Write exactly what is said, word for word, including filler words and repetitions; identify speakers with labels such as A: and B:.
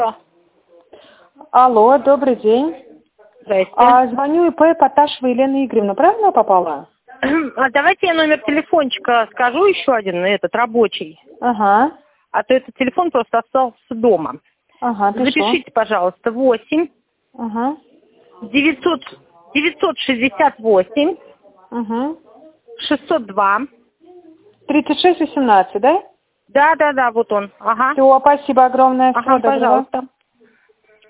A: Алло, добрый день.
B: Здрасте.
A: А, звоню ИП Поташева Елена Игоревна. Правильно я попала?
B: А давайте я номер телефончика скажу еще один, этот рабочий.
A: Ага.
B: А то этот телефон просто остался дома.
A: Ага, ты
B: Запишите,
A: что?
B: пожалуйста, восемь
A: Ага.
B: девятьсот девятьсот шестьдесят восемь
A: Ага.
B: шестьсот два.
A: тридцать шесть восемнадцать, да?
B: Да, да, да, вот он. Ага.
A: Все, спасибо огромное. Всего
B: Ага,
A: доброго.
B: пожалуйста.